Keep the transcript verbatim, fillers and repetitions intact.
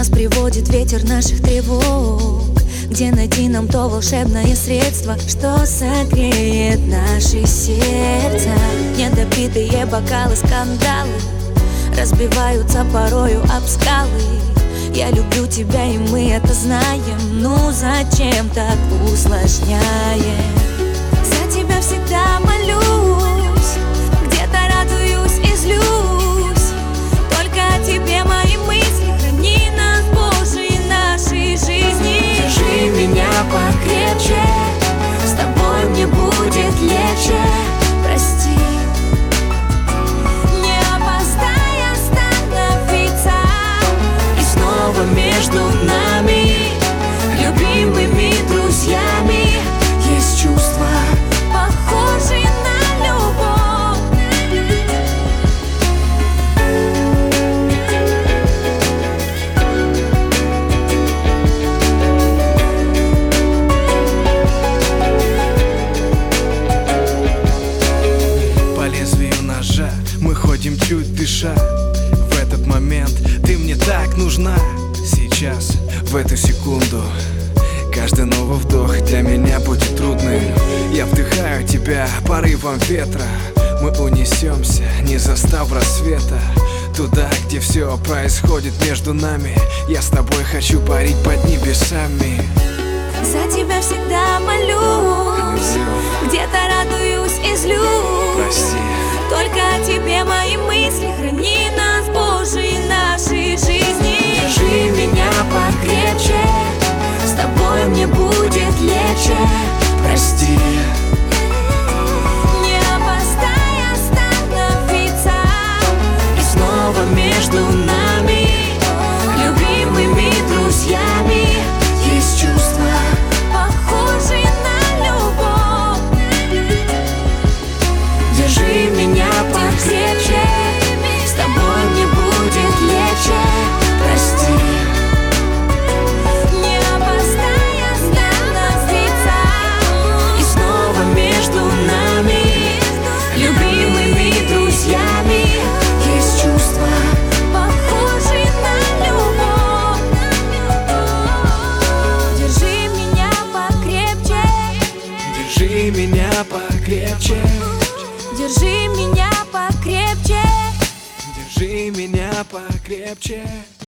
Нас приводит ветер наших тревог. Где найти нам то волшебное средство, что согреет наши сердца? Недопитые бокалы, скандалы разбиваются порою об скалы. Я люблю тебя, и мы это знаем. Ну зачем так усложняем? За тебя всегда молюсь, где-то радуюсь и злюсь. Только о тебе мои мысли, храни нас, Боже, и нашей жизни. Держи меня покрепче, с тобой мне будет легче. Прости, не опоздай остановиться. И снова между нами, любимыми друзьями, есть чувства, похожие на любовь. По лезвию ножа мы ходим чуть дыша. В этот момент ты мне так нужна. Сейчас, в эту секунду, каждый новый вдох для меня будет трудным. Я вдыхаю тебя порывом ветра. Мы унесемся, не застав рассвета, туда, где все происходит между нами. Я с тобой хочу парить под небесами. За тебя всегда молюсь, где-то радуюсь и злюсь. Прости, Только о тебе мои мысли, храни нас, Боже, и нашей жизни. держи меня покрепче, с тобой мне будет легче. Прости, Не опоздай остановиться. и снова между нами, любимыми друзьями, есть чувства, Похожие на любовь. держи меня покрепче, с тобой мне будет легче. Прости, Не опоздай остановиться. и снова между нами, любимыми друзьями, есть чувства, Похожие на любовь. Держи меня покрепче. держи меня покрепче. Держи меня покрепче. Держи меня покрепче.